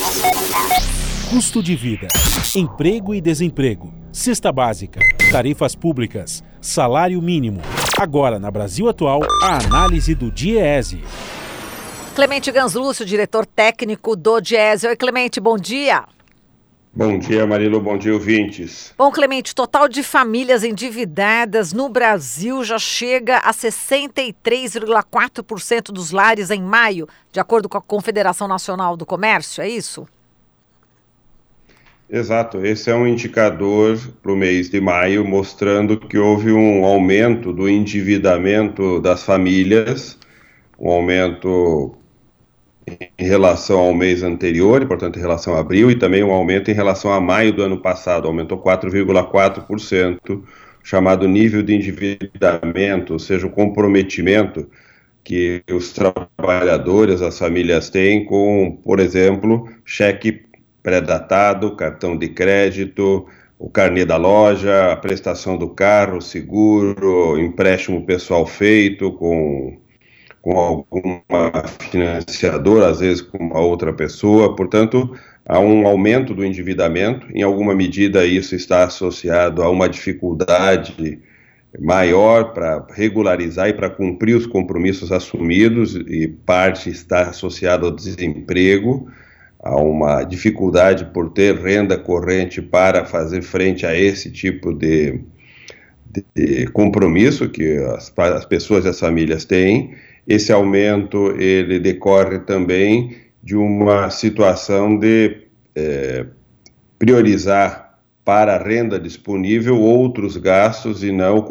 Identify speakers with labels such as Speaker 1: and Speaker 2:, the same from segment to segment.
Speaker 1: Custo de vida, emprego e desemprego, cesta básica, tarifas públicas, salário mínimo. Agora, na Brasil Atual, a análise do DIEESE.
Speaker 2: Clemente Ganslúcio, diretor técnico do DIEESE. Oi, Clemente, bom dia.
Speaker 3: Bom dia, Marilu, bom dia, ouvintes.
Speaker 2: Bom, Clemente, o total de famílias endividadas no Brasil já chega a 63,4% dos lares em maio, de acordo com a Confederação Nacional do Comércio, é isso?
Speaker 3: Exato, esse é um indicador para o mês de maio, mostrando que houve um aumento do endividamento das famílias, um aumento em relação ao mês anterior, e, portanto, em relação a abril, e também um aumento em relação a maio do ano passado, aumentou 4,4%, chamado nível de endividamento, ou seja, o comprometimento que os trabalhadores, as famílias têm com, por exemplo, cheque pré-datado, cartão de crédito, o carnê da loja, a prestação do carro, seguro, empréstimo pessoal feito com alguma financiadora, às vezes com uma outra pessoa. Portanto, há um aumento do endividamento. Em alguma medida, isso está associado a uma dificuldade maior para regularizar e para cumprir os compromissos assumidos, e parte está associada ao desemprego, a uma dificuldade por ter renda corrente para fazer frente a esse tipo de compromisso que as pessoas e as famílias têm. Esse aumento, ele decorre também de uma situação de priorizar para a renda disponível outros gastos e não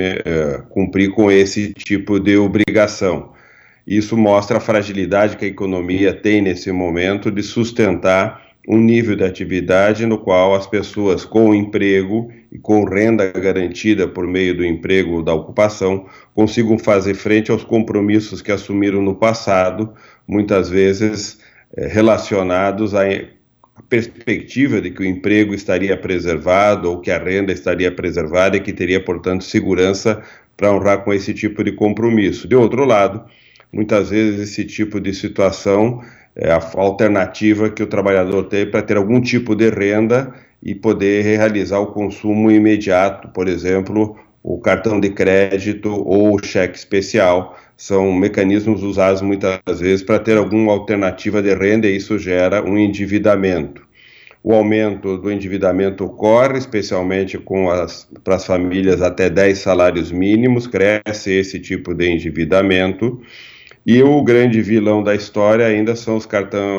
Speaker 3: cumprir com esse tipo de obrigação. Isso mostra a fragilidade que a economia tem nesse momento de sustentar um nível de atividade no qual as pessoas com emprego e com renda garantida por meio do emprego ou da ocupação consigam fazer frente aos compromissos que assumiram no passado, muitas vezes relacionados à perspectiva de que o emprego estaria preservado ou que a renda estaria preservada e que teria, portanto, segurança para honrar com esse tipo de compromisso. De outro lado, muitas vezes esse tipo de situação é a alternativa que o trabalhador tem para ter algum tipo de renda e poder realizar o consumo imediato, por exemplo, o cartão de crédito ou o cheque especial. São mecanismos usados muitas vezes para ter alguma alternativa de renda, e isso gera um endividamento. O aumento do endividamento ocorre especialmente para as famílias até 10 salários mínimos, cresce esse tipo de endividamento. E o grande vilão da história ainda são o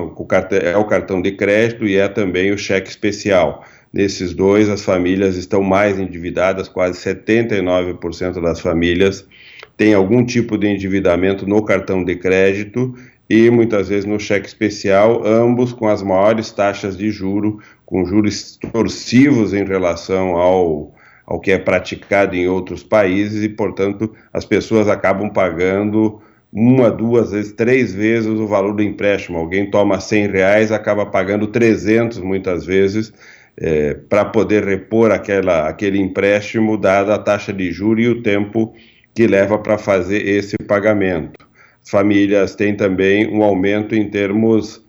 Speaker 3: cartão de crédito e é também o cheque especial. Nesses dois, as famílias estão mais endividadas, quase 79% das famílias têm algum tipo de endividamento no cartão de crédito e muitas vezes no cheque especial, ambos com as maiores taxas de juro, com juros extorsivos em relação ao que é praticado em outros países, e, portanto, as pessoas acabam pagando 1, 2, vezes 3 vezes o valor do empréstimo. Alguém toma R$100, acaba pagando 300 muitas vezes para poder repor aquele empréstimo, dada a taxa de juros e o tempo que leva para fazer esse pagamento. As famílias têm também um aumento em termos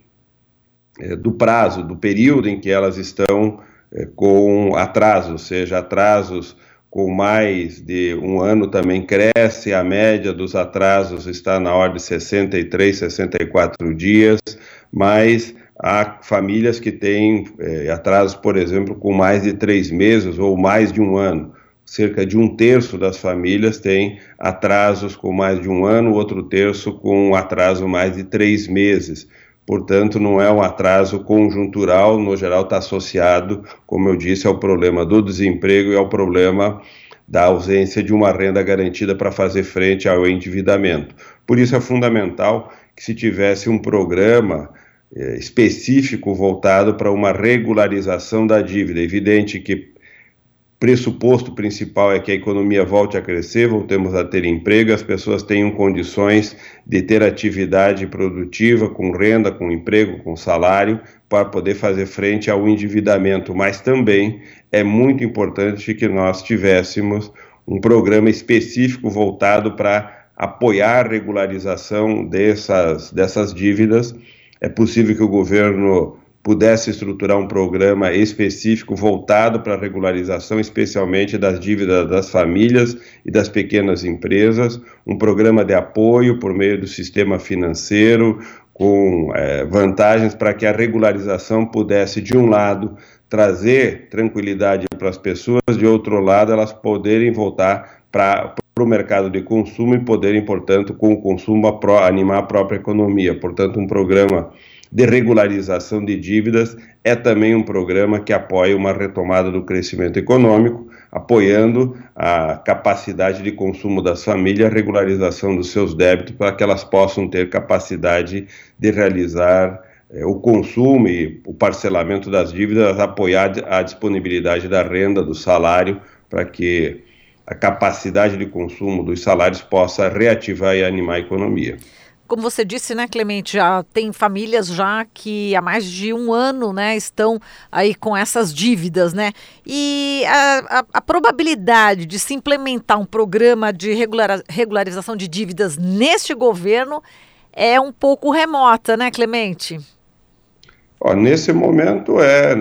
Speaker 3: do prazo, do período em que elas estão com atrasos, seja atrasos com mais de um ano também cresce, a média dos atrasos está na ordem de 63, 64 dias, mas há famílias que têm atrasos, por exemplo, com mais de 3 meses ou mais de um ano. Cerca de 1/3 das famílias têm atrasos com mais de um ano, outro terço com um atraso mais de 3 meses. Portanto, não é um atraso conjuntural, no geral está associado, como eu disse, ao problema do desemprego e ao problema da ausência de uma renda garantida para fazer frente ao endividamento. Por isso é fundamental que se tivesse um programa específico voltado para uma regularização da dívida. É evidente que pressuposto principal é que a economia volte a crescer, voltemos a ter emprego, as pessoas tenham condições de ter atividade produtiva, com renda, com emprego, com salário, para poder fazer frente ao endividamento. Mas também é muito importante que nós tivéssemos um programa específico voltado para apoiar a regularização dessas dívidas. É possível que o governo pudesse estruturar um programa específico voltado para a regularização, especialmente das dívidas das famílias e das pequenas empresas, um programa de apoio por meio do sistema financeiro, com vantagens para que a regularização pudesse, de um lado, trazer tranquilidade para as pessoas, de outro lado, elas poderem voltar para o mercado de consumo e poderem, portanto, com o consumo, animar a própria economia. Portanto, um programa de regularização de dívidas é também um programa que apoia uma retomada do crescimento econômico, apoiando a capacidade de consumo das famílias, a regularização dos seus débitos, para que elas possam ter capacidade de realizar o consumo e o parcelamento das dívidas, apoiar a disponibilidade da renda, do salário, para que a capacidade de consumo dos salários possa reativar e animar a economia.
Speaker 2: Como você disse, né, Clemente, já tem famílias já que há mais de um ano, né, estão aí com essas dívidas, né? E a probabilidade de se implementar um programa de regularização de dívidas neste governo é um pouco remota, né, Clemente?
Speaker 3: Nesse momento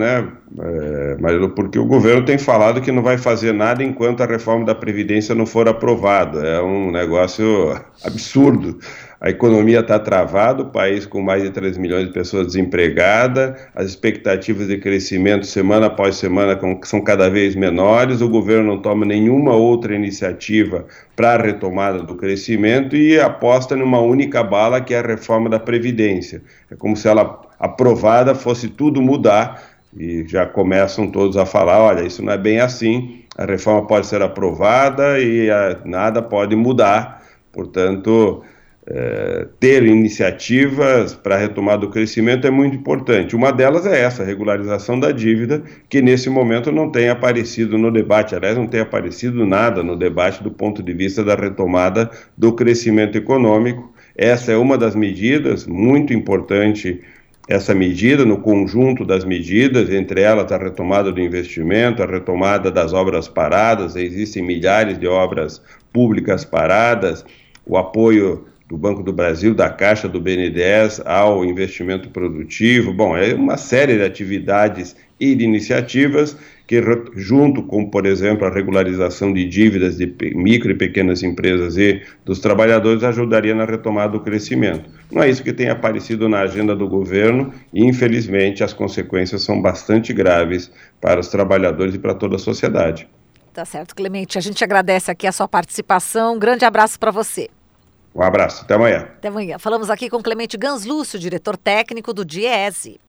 Speaker 3: Marilu, porque o governo tem falado que não vai fazer nada enquanto a reforma da Previdência não for aprovada. É um negócio absurdo. A economia está travada, o país com mais de 3 milhões de pessoas desempregadas, as expectativas de crescimento semana após semana são cada vez menores, o governo não toma nenhuma outra iniciativa para a retomada do crescimento e aposta numa única bala, que é a reforma da Previdência. É como se ela aprovada fosse tudo mudar, e já começam todos a falar, olha, isso não é bem assim, a reforma pode ser aprovada e nada pode mudar, portanto, ter iniciativas para a retomada do crescimento é muito importante. Uma delas é essa, a regularização da dívida, que nesse momento não tem aparecido no debate, aliás, não tem aparecido nada no debate do ponto de vista da retomada do crescimento econômico. Essa é uma das medidas, muito importante essa medida, no conjunto das medidas, entre elas a retomada do investimento, a retomada das obras paradas, existem milhares de obras públicas paradas, o apoio do Banco do Brasil, da Caixa, do BNDES ao investimento produtivo. Bom, é uma série de atividades e de iniciativas que, junto com, por exemplo, a regularização de dívidas de micro e pequenas empresas e dos trabalhadores, ajudaria na retomada do crescimento. Não é isso que tem aparecido na agenda do governo e, infelizmente, as consequências são bastante graves para os trabalhadores e para toda a sociedade.
Speaker 2: Tá certo, Clemente. A gente agradece aqui a sua participação. Um grande abraço para você.
Speaker 3: Um abraço. Até amanhã.
Speaker 2: Até amanhã. Falamos aqui com Clemente Ganslúcio, diretor técnico do DIEESE.